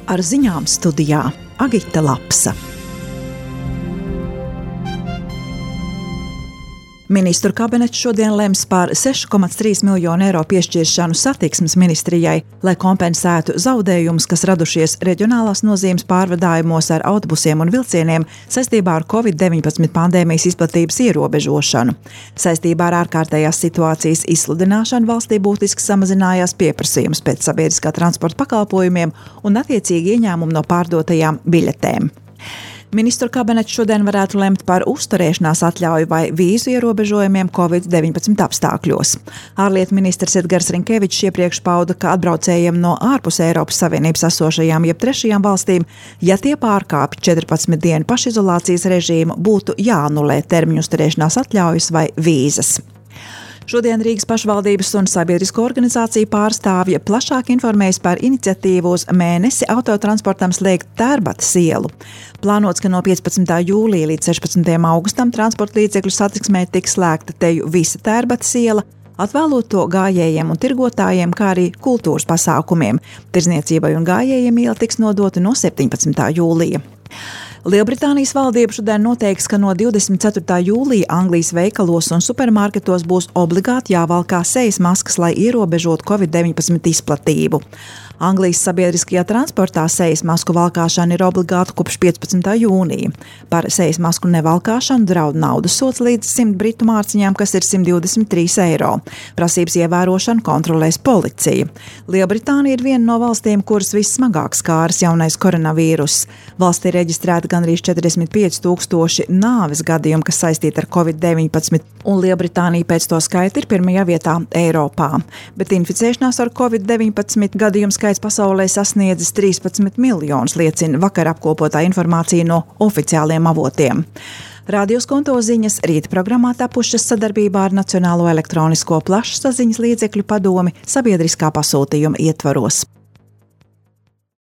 Ar ziņām studijā Agita Lapsa. Ministru kabinets šodien lems par 6,3 miljonu eiro piešķiršanu satiksmes ministrijai, lai kompensētu zaudējumus, kas radušies reģionālās nozīmes pārvadājumos ar autobusiem un vilcieniem saistībā ar Covid-19 pandēmijas izplatības ierobežošanu. Saistībā ar ārkārtējās situācijas izsludināšanu valstī būtiski samazinājās pieprasījums pēc sabiedriskā transporta pakalpojumiem un attiecīgi ieņēmumu no pārdotajām biļetēm. Ministru kabinets šodien varētu lemt par uzturēšanās atļauju vai vīzu ierobežojumiem Covid-19 apstākļos. Ārlietu ministrs Edgars Rinkevičs iepriekš pauda, ka atbraucējiem no ārpus Eiropas Savienības esošajām jeb trešajām valstīm, ja tie pārkāpj 14 dienu pašizolācijas režīmu, būtu jāanulē termiņu uzturēšanās atļaujas vai vīzas. Šodien Rīgas pašvaldības un sabiedrisko organizāciju pārstāvja plašāk informējas par iniciatīvu uz mēnesi autotransportam slēgt Tērbatas ielu. Plānots, ka no 15. jūlija līdz 16. augustam transporta līdzekļu satiksmē tiks slēgta teju visa Tērbatas iela, atvēlot to gājējiem un tirgotājiem, kā arī kultūras pasākumiem. Tirdzniecībai un gājējiem iela tiks nodota no 17. jūlija. Lielbritānijas valdība šodien noteiks, ka no 24. jūlija Anglijas veikalos un supermarketos būs obligāti jāvalkā sejas maskas, lai ierobežotu Covid-19 izplatību. Anglijas sabiedriskajā transportā sejas masku valkāšana ir obligāta kopš 15. jūnija. Par sejas masku nevalkāšanu draud naudas sods līdz 100 britu mārciņām, kas ir 123 eiro. Prasības ievērošanu kontrolēs policija. Lielbritānija ir viena no valstīm, kuras vissmagāk skāras jaunais koronavīruss. Valstī reģistrēta gandrīz 45,000 nāves gadījumu, kas saistīti ar Covid-19, un Lielbritānija pēc to skaita ir pirmajā vietā Eiropā. Bet inficēšanās ar Covid-19 gadījumu skaits pasaulē sasniedzis 13 miljonus, liecina vakar apkopotā informācija no oficiāliem avotiem. Radio Skonto ziņas rīta programmā tapušas sadarbībā ar Nacionālo elektronisko plašsaziņas līdzekļu padomi sabiedriskā pasūtījuma ietvaros.